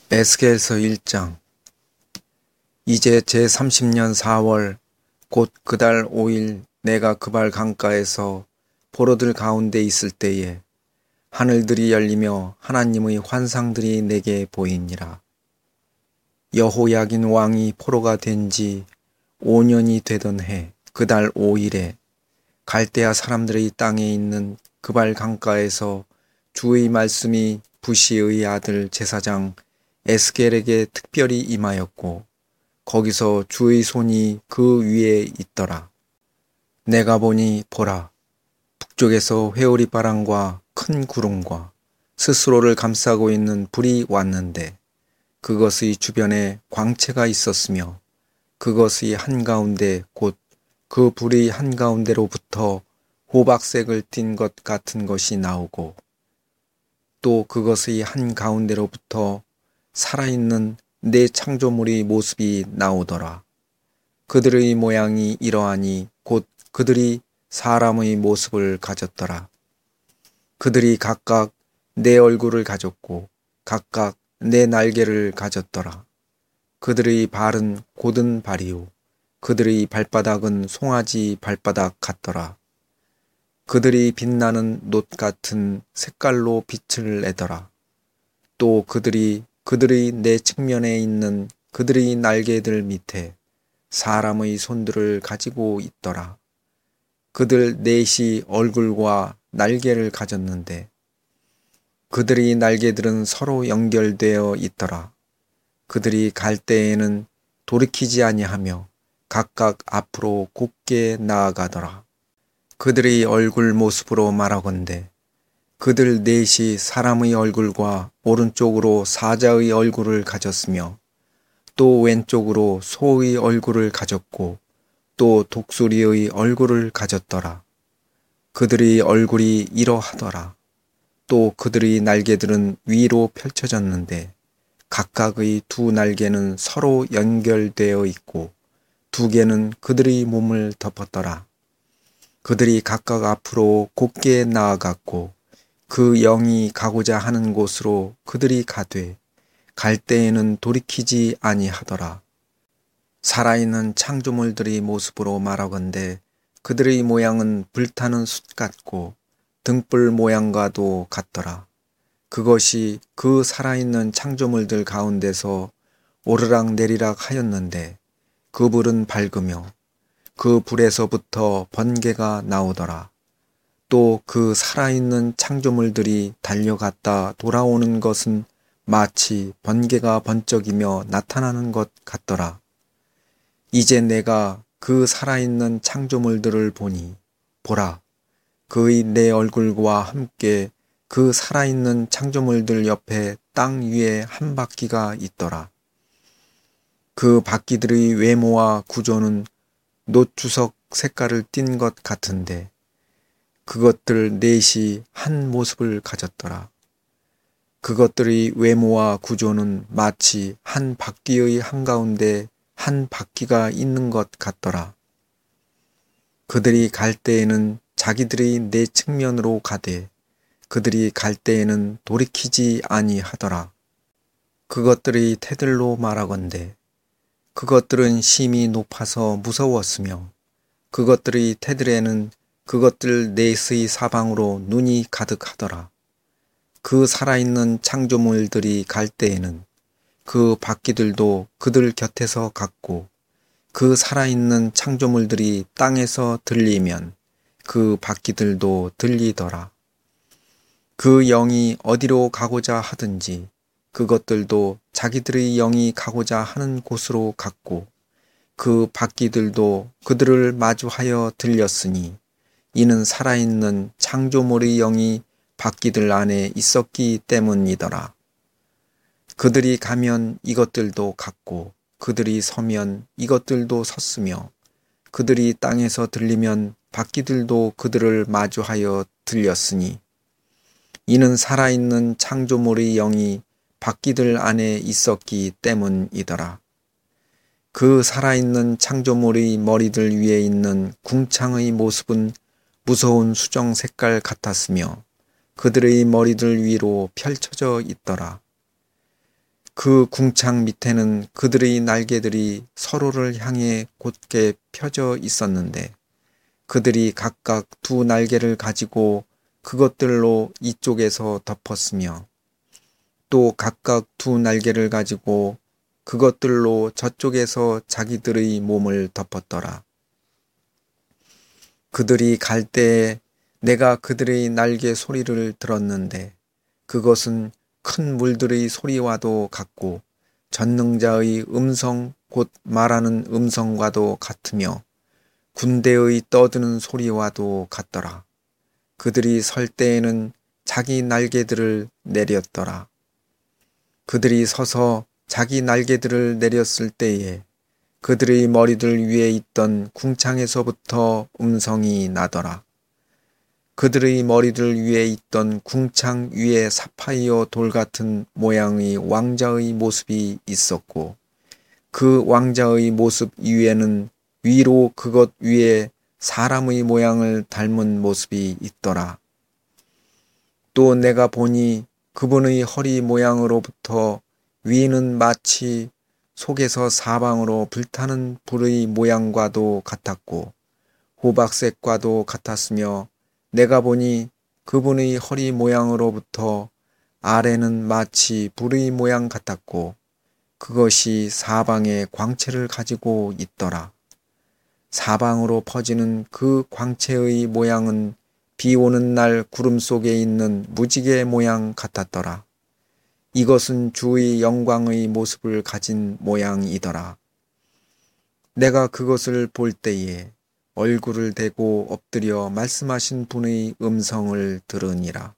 에스겔서 1장. 이제 제30년 4월 곧 그달 5일 내가 그발 강가에서 포로들 가운데 있을 때에 하늘들이 열리며 하나님의 환상들이 내게 보이니라. 여호야긴 왕이 포로가 된 지 5년이 되던 해 그달 5일에 갈대아 사람들의 땅에 있는 그발 강가에서 주의 말씀이 부시의 아들 제사장 에스겔에게 특별히 임하였고 거기서 주의 손이 그 위에 있더라. 내가 보니 보라, 북쪽에서 회오리 바람과 큰 구름과 스스로를 감싸고 있는 불이 왔는데 그것의 주변에 광채가 있었으며 그것의 한가운데 곧 그 불의 한가운데로부터 호박색을 띤 것 같은 것이 나오고 또 그것의 한가운데로부터 살아있는 네 창조물의 모습이 나오더라. 그들의 모양이 이러하니 곧 그들이 사람의 모습을 가졌더라. 그들이 각각 네 얼굴을 가졌고 각각 네 날개를 가졌더라. 그들의 발은 곧은 발이요 그들의 발바닥은 송아지 발바닥 같더라. 그들이 빛나는 놋 같은 색깔로 빛을 내더라. 또 그들이 그들의 네 측면에 있는 그들의 날개들 밑에 사람의 손들을 가지고 있더라. 그들 넷이 얼굴과 날개를 가졌는데 그들의 날개들은 서로 연결되어 있더라. 그들이 갈 때에는 돌이키지 아니하며 각각 앞으로 곧게 나아가더라. 그들의 얼굴 모습으로 말하건대 그들 넷이 사람의 얼굴과 오른쪽으로 사자의 얼굴을 가졌으며 또 왼쪽으로 소의 얼굴을 가졌고 또 독수리의 얼굴을 가졌더라. 그들의 얼굴이 이러하더라. 또 그들의 날개들은 위로 펼쳐졌는데 각각의 두 날개는 서로 연결되어 있고 두 개는 그들의 몸을 덮었더라. 그들이 각각 앞으로 곧게 나아갔고 그 영이 가고자 하는 곳으로 그들이 가되 갈 때에는 돌이키지 아니하더라. 살아있는 창조물들의 모습으로 말하건대 그들의 모양은 불타는 숯 같고 등불 모양과도 같더라. 그것이 그 살아있는 창조물들 가운데서 오르락 내리락 하였는데 그 불은 밝으며 그 불에서부터 번개가 나오더라. 또 그 살아있는 창조물들이 달려갔다 돌아오는 것은 마치 번개가 번쩍이며 나타나는 것 같더라. 이제 내가 그 살아있는 창조물들을 보니 보라, 그의 네 얼굴과 함께 그 살아있는 창조물들 옆에 땅 위에 한 바퀴가 있더라. 그 바퀴들의 외모와 구조는 놋주석 색깔을 띤 것 같은데 그것들 넷이 한 모습을 가졌더라. 그것들의 외모와 구조는 마치 한 바퀴의 한가운데 한 바퀴가 있는 것 같더라. 그들이 갈 때에는 자기들의 네 측면으로 가되 그들이 갈 때에는 돌이키지 아니하더라. 그것들의 태들로 말하건대 그것들은 심이 높아서 무서웠으며 그것들의 태들에는 그것들 넷의 사방으로 눈이 가득하더라. 그 살아있는 창조물들이 갈 때에는 그 바퀴들도 그들 곁에서 갔고 그 살아있는 창조물들이 땅에서 들리면 그 바퀴들도 들리더라. 그 영이 어디로 가고자 하든지 그것들도 자기들의 영이 가고자 하는 곳으로 갔고 그 바퀴들도 그들을 마주하여 들렸으니 이는 살아있는 창조물의 영이 바퀴들 안에 있었기 때문이더라. 그들이 가면 이것들도 갔고 그들이 서면 이것들도 섰으며 그들이 땅에서 들리면 바퀴들도 그들을 마주하여 들렸으니 이는 살아있는 창조물의 영이 바퀴들 안에 있었기 때문이더라. 그 살아있는 창조물의 머리들 위에 있는 궁창의 모습은 무서운 수정 색깔 같았으며 그들의 머리들 위로 펼쳐져 있더라. 그 궁창 밑에는 그들의 날개들이 서로를 향해 곧게 펴져 있었는데 그들이 각각 두 날개를 가지고 그것들로 이쪽에서 덮었으며 또 각각 두 날개를 가지고 그것들로 저쪽에서 자기들의 몸을 덮었더라. 그들이 갈 때에 내가 그들의 날개 소리를 들었는데 그것은 큰 물들의 소리와도 같고 전능자의 음성 곧 말하는 음성과도 같으며 군대의 떠드는 소리와도 같더라. 그들이 설 때에는 자기 날개들을 내렸더라. 그들이 서서 자기 날개들을 내렸을 때에 그들의 머리들 위에 있던 궁창에서부터 음성이 나더라. 그들의 머리들 위에 있던 궁창 위에 사파이어 돌 같은 모양의 왕자의 모습이 있었고 그 왕자의 모습 위에는 위로 그것 위에 사람의 모양을 닮은 모습이 있더라. 또 내가 보니 그분의 허리 모양으로부터 위는 마치 속에서 사방으로 불타는 불의 모양과도 같았고 호박색과도 같았으며 내가 보니 그분의 허리 모양으로부터 아래는 마치 불의 모양 같았고 그것이 사방에 광채를 가지고 있더라. 사방으로 퍼지는 그 광채의 모양은 비 오는 날 구름 속에 있는 무지개 모양 같았더라. 이것은 주의 영광의 모습을 가진 모양이더라. 내가 그것을 볼 때에 얼굴을 대고 엎드려 말씀하신 분의 음성을 들으니라.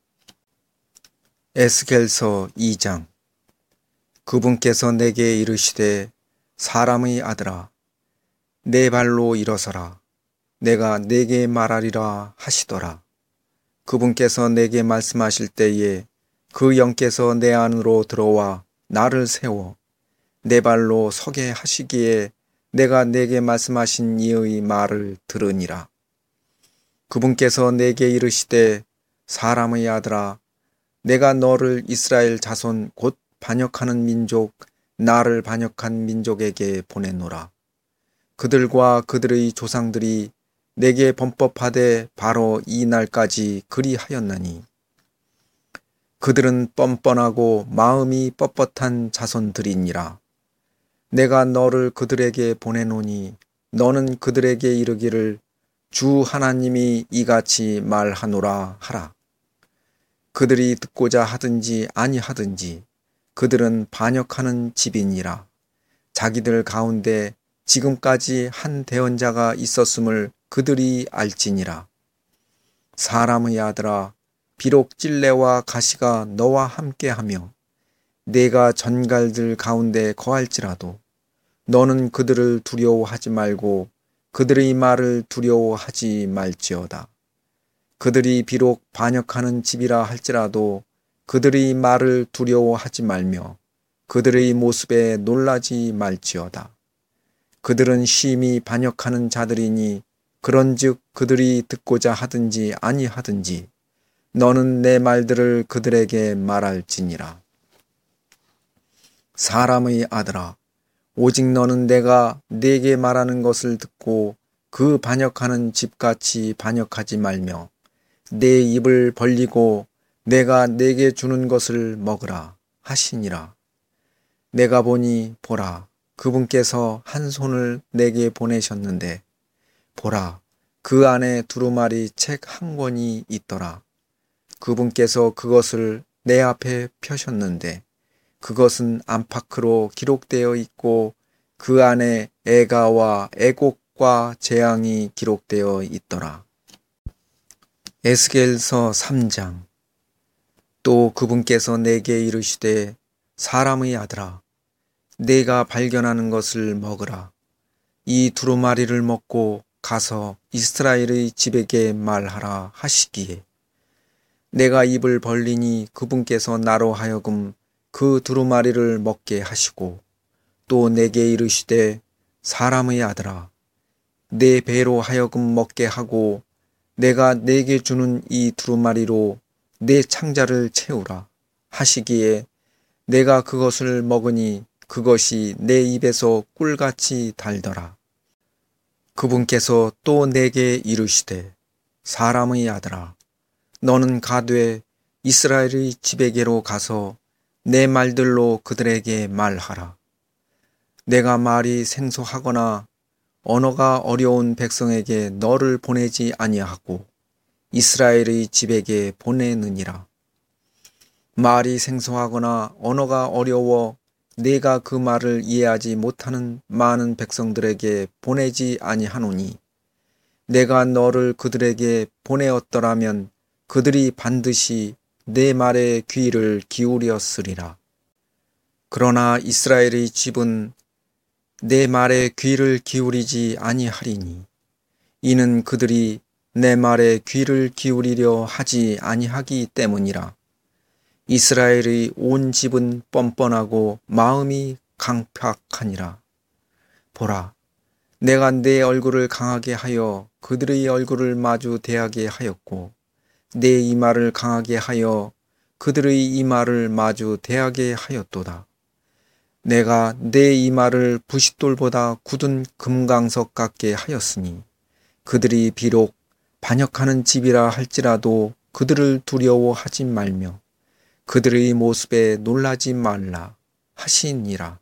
에스겔서 2장. 그분께서 내게 이르시되 사람의 아들아 내 발로 일어서라. 내가 내게 말하리라 하시더라. 그분께서 내게 말씀하실 때에 그 영께서 내 안으로 들어와 나를 세워 내 발로 서게 하시기에 내가 내게 말씀하신 이의 말을 들으니라. 그분께서 내게 이르시되 사람의 아들아 내가 너를 이스라엘 자손 곧 반역하는 민족 나를 반역한 민족에게 보내노라. 그들과 그들의 조상들이 내게 범법하되 바로 이 날까지 그리하였나니 그들은 뻔뻔하고 마음이 뻣뻣한 자손들이니라. 내가 너를 그들에게 보내노니 너는 그들에게 이르기를 주 하나님이 이같이 말하노라 하라. 그들이 듣고자 하든지 아니하든지 그들은 반역하는 집이니라. 자기들 가운데 지금까지 한 대언자가 있었음을 그들이 알지니라. 사람의 아들아 비록 찔레와 가시가 너와 함께하며 내가 전갈들 가운데 거할지라도 너는 그들을 두려워하지 말고 그들의 말을 두려워하지 말지어다. 그들이 비록 반역하는 집이라 할지라도 그들의 말을 두려워하지 말며 그들의 모습에 놀라지 말지어다. 그들은 심히 반역하는 자들이니 그런즉 그들이 듣고자 하든지 아니하든지 너는 내 말들을 그들에게 말할지니라. 사람의 아들아 오직 너는 내가 네게 말하는 것을 듣고 그 반역하는 집같이 반역하지 말며 내 입을 벌리고 내가 네게 주는 것을 먹으라 하시니라. 내가 보니 보라 그분께서 한 손을 내게 보내셨는데 보라 그 안에 두루마리 책 한 권이 있더라. 그분께서 그것을 내 앞에 펴셨는데 그것은 안팎으로 기록되어 있고 그 안에 애가와 애곡과 재앙이 기록되어 있더라. 에스겔서 3장. 또 그분께서 내게 이르시되 사람의 아들아 내가 발견하는 것을 먹으라. 이 두루마리를 먹고 가서 이스라엘의 집에게 말하라 하시기에 내가 입을 벌리니 그분께서 나로 하여금 그 두루마리를 먹게 하시고 또 내게 이르시되 사람의 아들아 내 배로 하여금 먹게 하고 내가 내게 주는 이 두루마리로 내 창자를 채우라 하시기에 내가 그것을 먹으니 그것이 내 입에서 꿀같이 달더라. 그분께서 또 내게 이르시되 사람의 아들아 너는 가되 이스라엘의 지배계로 가서 내 말들로 그들에게 말하라. 내가 말이 생소하거나 언어가 어려운 백성에게 너를 보내지 아니하고 이스라엘의 지배계에 보내느니라. 말이 생소하거나 언어가 어려워 내가 그 말을 이해하지 못하는 많은 백성들에게 보내지 아니하노니 내가 너를 그들에게 보내었더라면 그들이 반드시 내 말에 귀를 기울였으리라. 그러나 이스라엘의 집은 내 말에 귀를 기울이지 아니하리니 이는 그들이 내 말에 귀를 기울이려 하지 아니하기 때문이라. 이스라엘의 온 집은 뻔뻔하고 마음이 강팍하니라. 보라, 내가 내 얼굴을 강하게 하여 그들의 얼굴을 마주 대하게 하였고 내 이마를 강하게 하여 그들의 이마를 마주 대하게 하였도다. 내가 내 이마를 부싯돌보다 굳은 금강석 같게 하였으니 그들이 비록 반역하는 집이라 할지라도 그들을 두려워하지 말며 그들의 모습에 놀라지 말라 하시니라.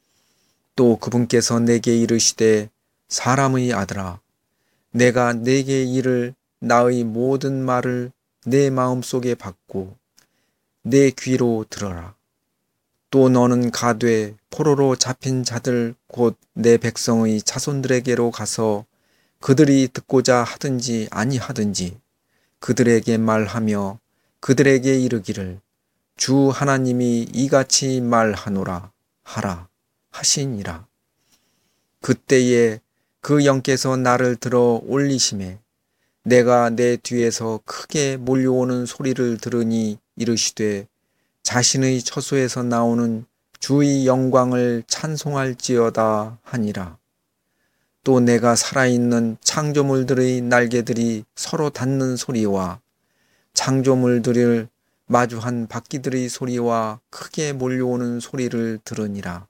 또 그분께서 내게 이르시되 사람의 아들아 내가 내게 이를 나의 모든 말을 내 마음속에 받고 내 귀로 들어라. 또 너는 가되 포로로 잡힌 자들 곧 내 백성의 자손들에게로 가서 그들이 듣고자 하든지 아니하든지 그들에게 말하며 그들에게 이르기를 주 하나님이 이같이 말하노라 하라 하시니라. 그때에 그 영께서 나를 들어 올리심에 내가 내 뒤에서 크게 몰려오는 소리를 들으니 이르시되 자신의 처소에서 나오는 주의 영광을 찬송할지어다 하니라. 또 내가 살아있는 창조물들의 날개들이 서로 닿는 소리와 창조물들을 마주한 바퀴들의 소리와 크게 몰려오는 소리를 들으니라.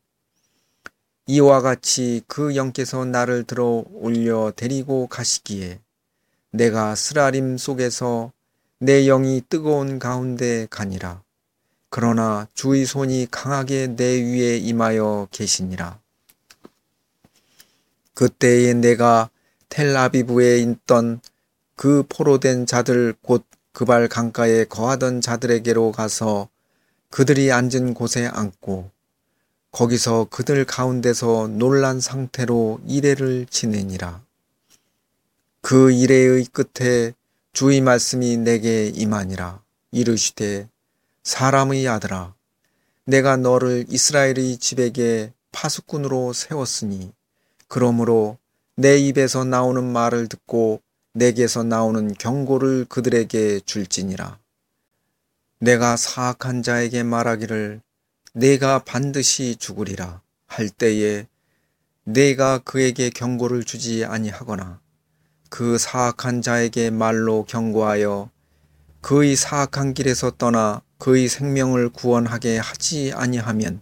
이와 같이 그 영께서 나를 들어 올려 데리고 가시기에 내가 쓰라림 속에서 내 영이 뜨거운 가운데 가니라. 그러나 주의 손이 강하게 내 위에 임하여 계시니라. 그때에 내가 텔아비브에 있던 그 포로된 자들 곧 그발 강가에 거하던 자들에게로 가서 그들이 앉은 곳에 앉고 거기서 그들 가운데서 놀란 상태로 이레를 지내니라. 그 이레의 끝에 주의 말씀이 내게 임하니라. 이르시되 사람의 아들아 내가 너를 이스라엘의 집에게 파수꾼으로 세웠으니 그러므로 내 입에서 나오는 말을 듣고 내게서 나오는 경고를 그들에게 줄지니라. 내가 사악한 자에게 말하기를 내가 반드시 죽으리라 할 때에 내가 그에게 경고를 주지 아니하거나 그 사악한 자에게 말로 경고하여 그의 사악한 길에서 떠나 그의 생명을 구원하게 하지 아니하면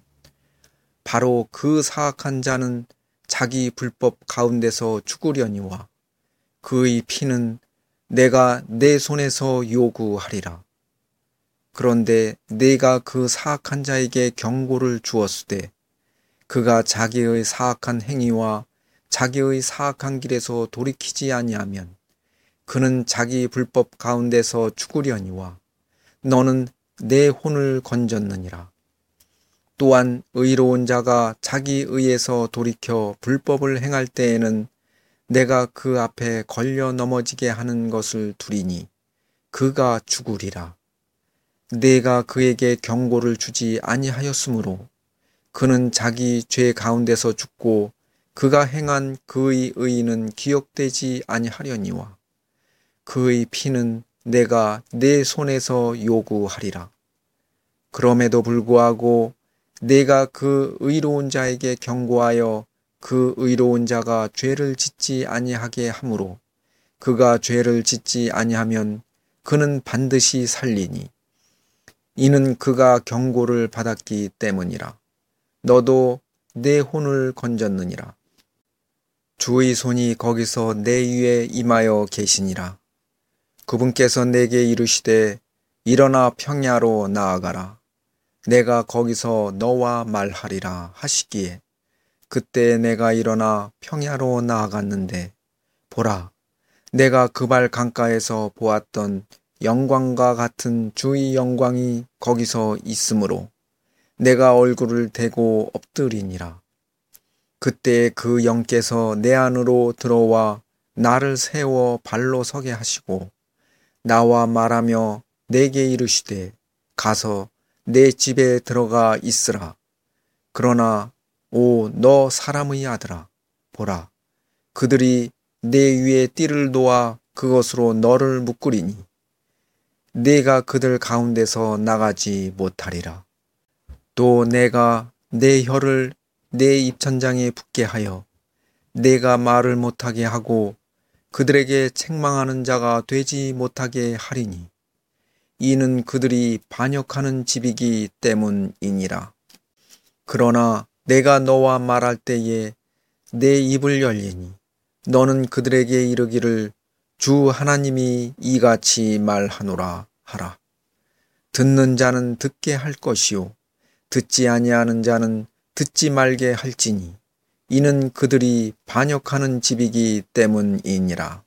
바로 그 사악한 자는 자기 불법 가운데서 죽으려니와 그의 피는 내가 내 손에서 요구하리라. 그런데 내가 그 사악한 자에게 경고를 주었으되 그가 자기의 사악한 행위와 자기의 사악한 길에서 돌이키지 아니하면 그는 자기 불법 가운데서 죽으려니와 너는 내 혼을 건졌느니라. 또한 의로운 자가 자기 의에서 돌이켜 불법을 행할 때에는 내가 그 앞에 걸려 넘어지게 하는 것을 두리니 그가 죽으리라. 내가 그에게 경고를 주지 아니하였으므로 그는 자기 죄 가운데서 죽고 그가 행한 그의 의는 기억되지 아니하려니와 그의 피는 내가 내 손에서 요구하리라. 그럼에도 불구하고 내가 그 의로운 자에게 경고하여 그 의로운 자가 죄를 짓지 아니하게 하므로 그가 죄를 짓지 아니하면 그는 반드시 살리니 이는 그가 경고를 받았기 때문이라. 너도 내 혼을 건졌느니라. 주의 손이 거기서 내 위에 임하여 계시니라. 그분께서 내게 이르시되 일어나 평야로 나아가라. 내가 거기서 너와 말하리라 하시기에 그때 내가 일어나 평야로 나아갔는데 보라, 내가 그발 강가에서 보았던 영광과 같은 주의 영광이 거기서 있으므로 내가 얼굴을 대고 엎드리니라. 그때 그 영께서 내 안으로 들어와 나를 세워 발로 서게 하시고 나와 말하며 내게 이르시되 가서 내 집에 들어가 있으라. 그러나 오 너 사람의 아들아, 보라, 그들이 내 위에 띠를 놓아 그것으로 너를 묶으리니 내가 그들 가운데서 나가지 못하리라. 또 내가 내 혀를 내 입천장에 붙게 하여 내가 말을 못하게 하고 그들에게 책망하는 자가 되지 못하게 하리니 이는 그들이 반역하는 집이기 때문이니라. 그러나 내가 너와 말할 때에 내 입을 열리니 너는 그들에게 이르기를 주 하나님이 이같이 말하노라 하라. 듣는 자는 듣게 할 것이요 듣지 아니하는 자는 듣지 말게 할지니 이는 그들이 반역하는 집이기 때문이니라.